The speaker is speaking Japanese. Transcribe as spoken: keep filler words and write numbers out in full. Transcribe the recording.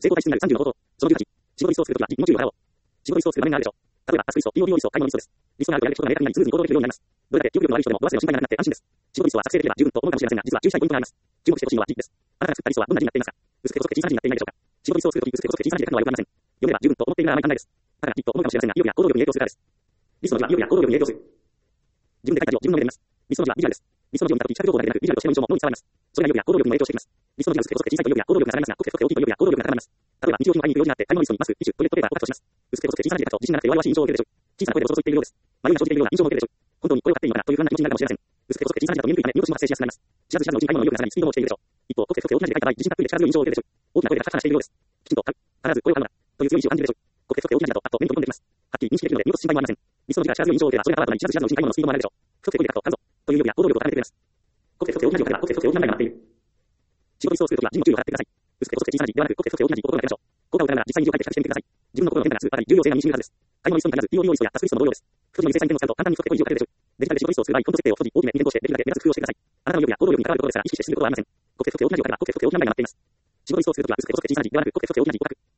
成功体質になるさんじゅうの方法。そのじゅうはち、仕事リストを作るときは自分の給与を払おう。仕事リストを作る場面があるでしょう。例えば、タスクリスト、金曜日用リスト、買い物リストです。リストがあるとやるべきことが明確になり、スムーズに行動できるようになります。どれだけ記憶力の悪い人でも、度忘れの心配がなくなって安心です。仕事リストは作成できれば十分と思うかもしれませんが、実は注意したいポイントがあります。注目してほしいのは字です。あなたが作ったリストはどんな字になっていますか？薄くて細くて小さな字になっていないでしょうか？仕事リストを作るとき、薄くて細くて小さな字で書くのは良くありません。読めば十分と思っているならあまり考えです。だからきっと思うかもしれませんが、意欲や行動力に影響するからです。リストの字は意欲や行動力に影響する。自分で書いた字を自分の目で見ます。リストの字はビジュアルです。リストの字を見たとき、視覚情報だけでなく、ビジュアルとしての印象も脳に伝わります。それが意欲や行動力にも影響してきます。リストの字が薄くて細くて小さいと意欲や行動力が下がりますが、濃くて太くて大きいと意欲や行動力が高まります。例えば、日曜日に会いに行く用事があって、買い物リストにマスク、ティッシュ、トイレットペーパーを書くとします。薄くて細くて小さな字で書くと、自信がなくて弱々しい印象を受けるでしょう。小さな声でボソボソ言っているようです。迷いが生じているような印象を受けるでしょう。本当に声をかけていいのかなという不安な気持ちになるかもしれません。薄くて細くて小さな字だと見にくいため、見落としも発生しやすくなります。知らず知らずのうちに買い物の意欲が下がり、スピードも落ちているでしょう。一方、濃くて太くて大きな字で書いた場合、自信たっぷりで力強い印象を受けるでしょう。大きな声でカタカタしているようです。きちんと書く。必ず声を買うのだ。という強い意志を感じるでしょう。濃くて太くて大きな字だと、あっと目に飛び込んできます。はっきり認識できるので、見落とす心配もありません。リストの字が力強い印象を受ければ、それがパワーとなり、知らず知らずのうちに買い物のスピードも上がるでしょう。太くて太い字で書くと、買うぞ。という意欲や行動力を高めてくれます。濃くて太くて大きな字を書けば、濃くて太くて大きな字が待っている。仕事リストを作るときは、字の注意を払ってください。薄くて細くて小さな字ではなく、濃くて太くて大きな字を心がけましょう。効果を得ながら実際に字を書いて比較してみてください。自分の心の変化が数、またり重要性が身に染みるはずです。買い物リストに限らず、利用利用リストやタスクリストも同様です。太字の生産に点を使うと簡単に太くて太い字を書けるでしょう。デジタルで仕事リストをする場合、フォント設定を太字、大きめ、変更して、できるだけ目立つ工夫をしてください。あなたの意欲や行動力に関わることですから、意識して進むことはありません。濃くて太くて大きな字を書けば、濃くて太くて大きな字が待っています。仕事リストを作るときは、薄くて細くて小さな字ではなく、濃くて太くて大きな字を書く。